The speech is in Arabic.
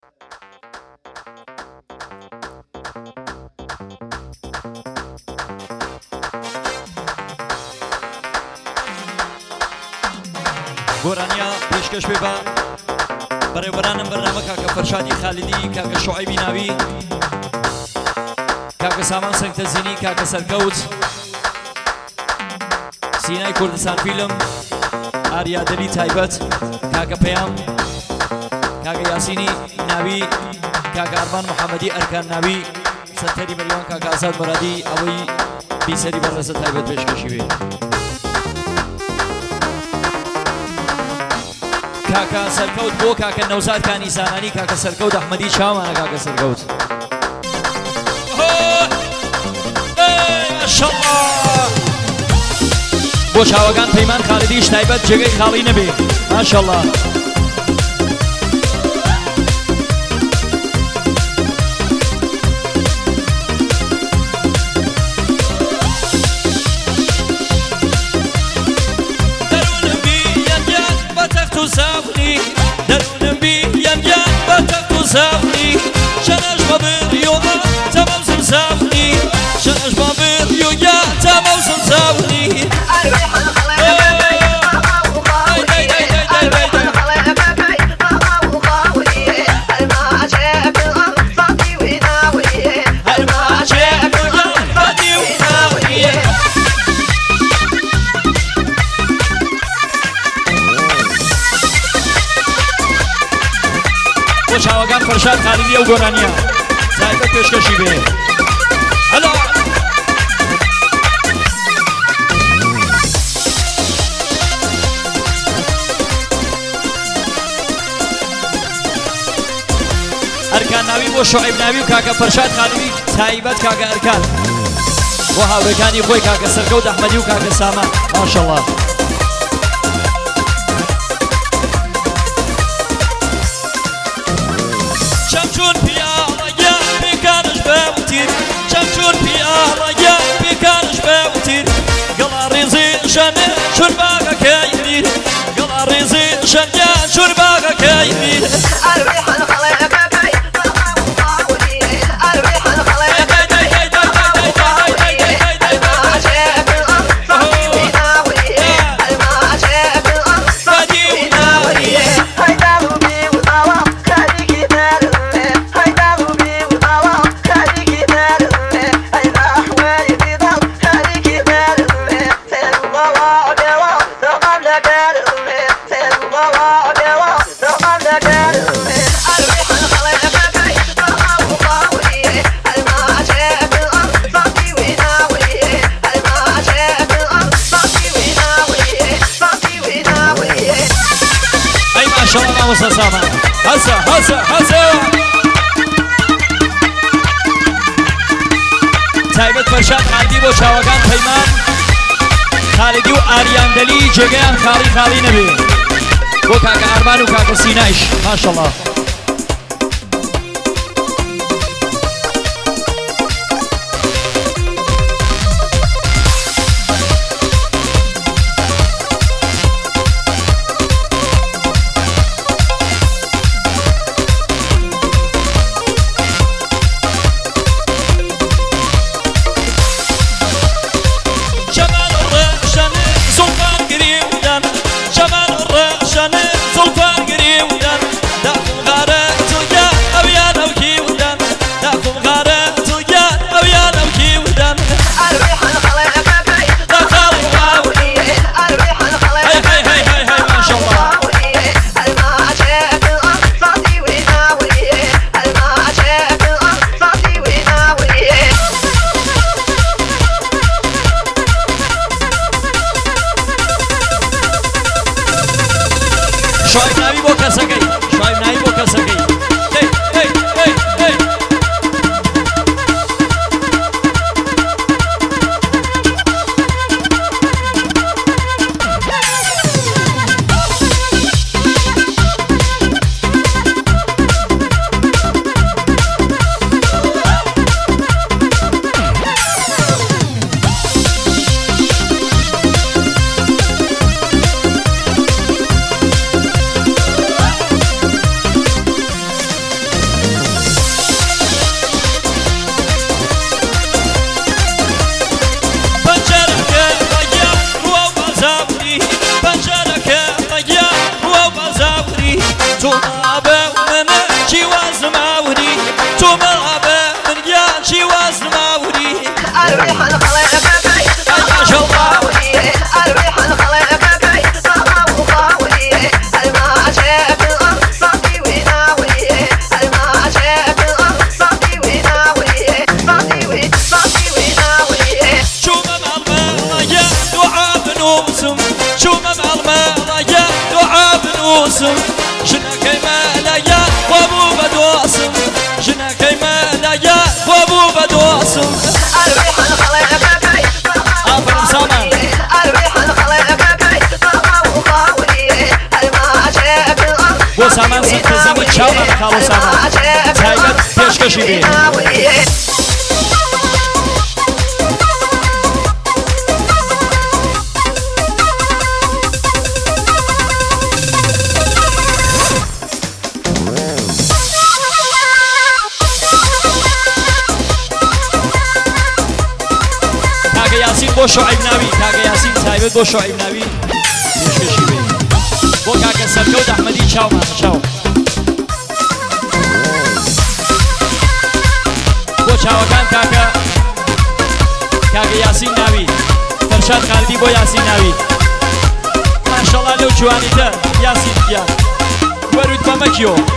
گۆرانیا پێشکەش بێ بە بەڕێوەبەرانم بەرنامە کاکە فەرشادی خالیدی، کاکە شوعیبی ناوی، کاکە سامان سەنگتەزینی، کاکە سەرکەوت، سینای کوردستان فیلم، ئاریا دەلی تایبەت، کاکە پەیام، کاکە یاسینی ناوی، کاکە ئەرمان محەممەدی ئەرکان ناوی، سەرتەری بەریوان کاکە ئازاد مەرادی، ئەوەی بیسەری بەڕێزە تایبەت پێشکەشی بێ. کاکە سەرکەوت بۆ کاکە نەوزاد کانیسانانی، کاکە سەرکەوت ئەحمەدی چاوانە، کاکە سەرکەوت ماشەڵڵا. بۆ چاوەکان پەیمان خاڵیدیش تایبەت جێگەی خاڵی نەبێ، ماشەڵڵا. درونم بی ینگان بەتەق و زاونی، شەنەش بە بریۆمە تەمەوزم زاونی، شەنەش بە بریۆگە تەمەوزم زاونی. چاوەکان فەرشاد خالیدی ئەو گۆرانیە تایبەت پێشکەشی بێ. هەلا ئەرکان ناوی بۆ شوعیب ناوی و کاکە فەرشاد خالیدی تایبەت کاکە ئەرکان، بۆ هاوڕێکانی خۆی کاکە سەرکەوت ئەحمەدی و کاکە سامان، ماشەڵڵا. چەمچون پیاڵەگە پێکانش بەوتیر، چەمچون پیاڵەگە پێکانش بەوتیر، گەڵا ڕێزی ژەنە چون باغەکەی میر، گەڵا ڕێزی ژەنگە چون باغەکەی میر. مامۆستا سامان هەسە هەسە هەسە. تایبەت فەرشاد خالیدی بۆ چاوەکان پەیمان خالیدی و ئاریان دەلی جێگەیان خاڵی خاڵی نەبێ، بۆ کاکە ئەرمان و کاکە سینایش، ماشەڵڵا. جناكي مالايا وابو بدواسم جناكي مالايا وابو بدواسم الريح الخليقة بي أفرم سامان الريح الخليقة بي وخاولي الماء جاب الأرض بو سامان سنتزيني تشاومان خالو سامان تايبت بيشكشي بي بۆ شعیب ناوی کاکە یاسین تایبەت بۆ شعیب ناوی پێشکەشی بێ بۆ کاکە سەرکەوت ئەحمەدی چاومان چاو بۆ چاوەکان کاکە یاسین ناوی فەرشاد خالدی بۆ یاسین ناوی ماشەڵڵا لەو جوانیتە یاسین گیان وەروت بەمەکیەوە